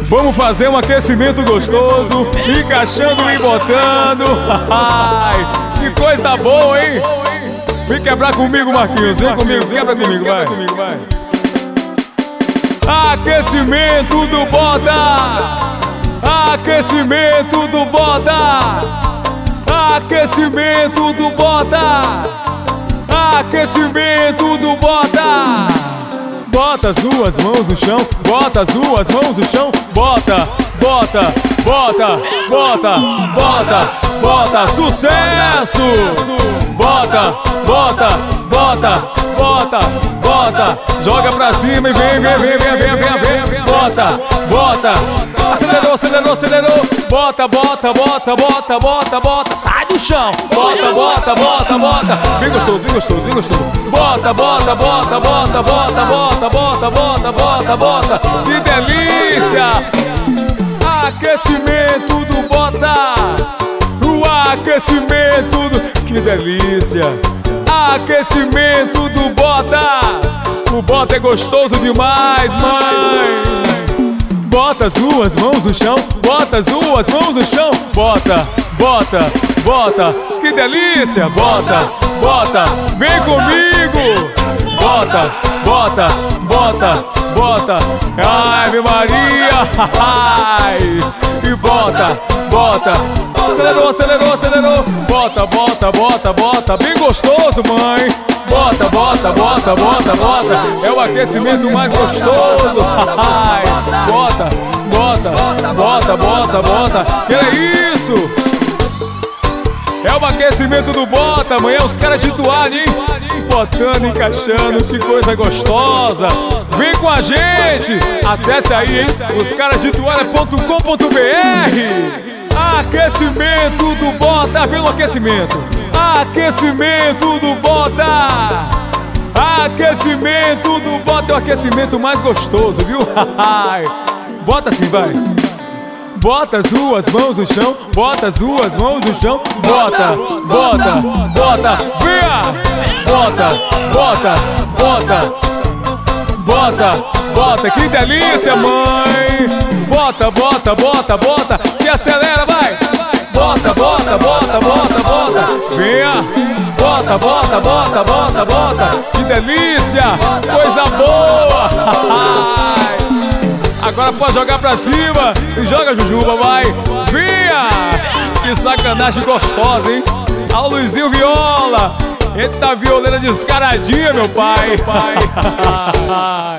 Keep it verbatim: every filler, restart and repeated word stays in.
Vamos fazer um aquecimento gostoso, encaixando e botando. Ai, que coisa boa, hein? Vem quebrar comigo, Marquinhos. Vem comigo, quebra comigo, vai. Aquecimento do Bota. Aquecimento do Bota. Aquecimento do Bota. Aquecimento do Bota. Bota as duas mãos no chão, bota as duas mãos no chão, bota, bota, bota, bota, bota, bota, sucesso! Bota, bota, bota, bota, bota, joga pra cima e vem, vem, vem, vem, vem, vem, vem, bota, bota, acelerou, acelerou, acelerou, bota, bota, bota, bota, bota, bota, sai do chão, bota, bota, bota, bota, bem gostoso, bem gostoso, bem gostoso, bota, bota, bota, bota, bota, bota, bota, bota, bota, bota, que delícia! Aquecimento do Bota, o aquecimento do... Que delícia! Aquecimento do Bota, o Bota é gostoso demais, mãe! Bota as duas mãos no chão, bota as duas mãos no chão, bota, bota, bota, que delícia! Bota, bota, vem comigo! Bota, bota, bota, bota, ai, meu Maria! Ai, e bota, bota, acelerou, acelerou, acelerou, bota, bota, bota, bota, bem gostoso, mãe! Bota, bota, bota, bota, bota, é o aquecimento mais gostoso! Ai, bota, bota, bota, bota, bota, que é isso? É o aquecimento do Bota, amanhã os caras de toalha, hein? Botando, encaixando, que coisa gostosa! Vem com a gente! Acesse aí, hein? os caras de toalha ponto com ponto br. Aquecimento do Bota, vem no aquecimento! Aquecimento do Bota! Aquecimento do Bota é o aquecimento mais gostoso, viu? Bota assim, vai! Bota as duas mãos no chão, bota as duas mãos no chão, bota, bota, bota, venha! Bota, bota, bota, bota, bota, que delícia, mãe! Bota, bota, bota, bota, que acelera, vai! Bota, bota, bota, bota, bota, venha! Bota, bota, bota, bota, bota, que delícia! Coisa boa! Agora pode jogar pra cima. Se joga, Jujuba, vai. Vinha! Que sacanagem gostosa, hein? Ao Luizinho Viola. Eita, violeira descaradinha, meu pai. Meu pai.